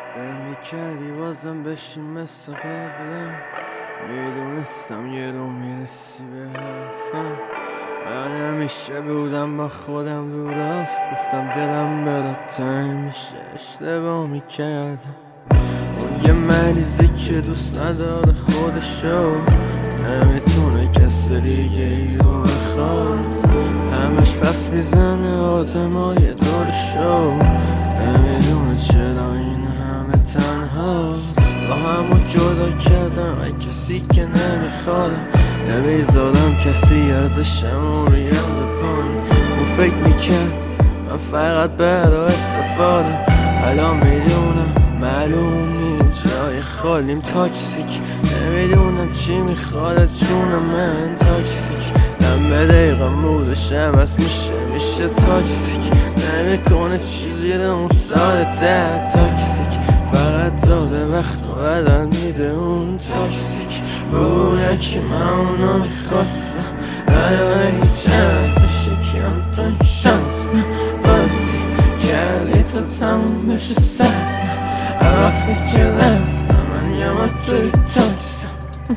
فکر میکردی بازم بشین مثل قبلم، میدونستم یه رو میرسی به حرفم. من همیشه بودم با خودم رو راست، گفتم دلم برات همیشه اشتباه میکردم. اون یه مریضی که دوست نداره خودشو، نمیتونه کسی دیگه ای رو بخواد. همش پس میزنه آدمای دورشو، نمیدونه چرا این همه تنهاست. با همو جدا کردم ای کسی که نمیخوادم، نمیذارم کسی ارزشمو بیاره پایین. اون فکر میکرد من فقط برا استفاده، الان میدونم معلوم نیست جای خالیم تاکسیک. نمیدونم چی میخواد جونم من تاکسیک، من به دقیقه مودشم از میشه تاکسیک. نمیکنه چیزی رو اون ساده تاکسیک، فقط داده وقت و بدن میده اون تاکسیک. بوده که من اونو میخواستم، نداره هیچ ارزشی که هم تو این شانس من بازی کردی تا تموم بشه سر. وقتی که رفتم من یه مطوری تاکسم،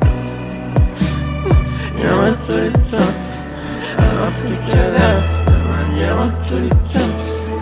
یه مطوری تاکسم. وقتی که رفتم من یه مطوری تاکسم،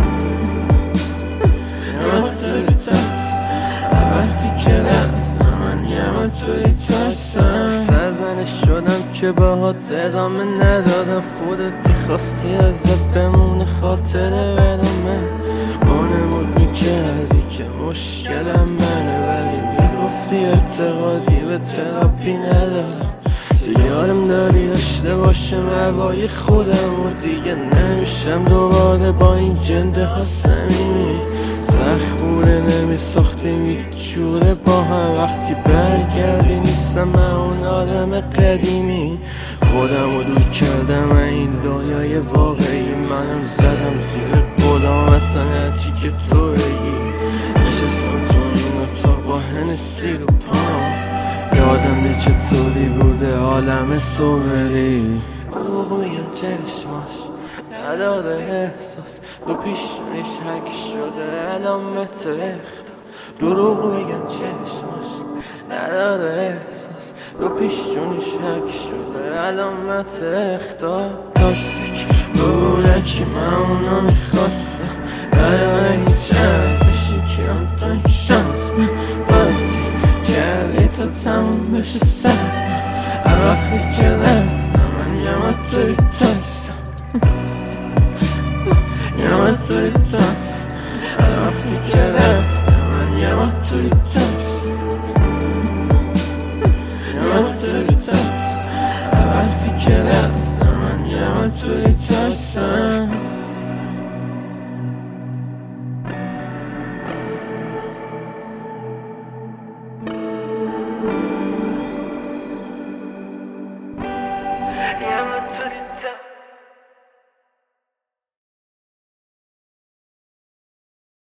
یه مطوری تاکسم. وقتی که رفتم من یه مطوری تاکسم. سرزنش شدم که باهات ادامه ندادم، خودت میخواستی ازت بمونه خاطره برامه. وانمود میکردی که مشکلم منه، ولی میگفتی اعتقادی به تراپی ندارم. تو یادم داری داشته باشم هوای خودم و دیگه نمیشم دوباره با این جنده ها صمیمی. سخت بوده نمیساختیم هیچ جوره با هم، وقتی برگردی نیستم من اون آدم قدیمی. خودم رو دور کردم این دنیای واقعی، منم زدم زیر قولام اصلا هرچی که تو بگی. نشستم تو این اتاق با هنسی رو پام، یادم نی چطوری بوده عالم صبری. روی چشماش نداره احساس، رو پیشونیش حک شده علامت اختار. دروغ بگن چشماش نداره احساس، رو پیشونیش حک شده علامت اختار. تاکسیک بوده که من اونو میخواستم، نداره هیچ ارزشی که هم تو این شانس من بازی کردی تا تموم بشه سر.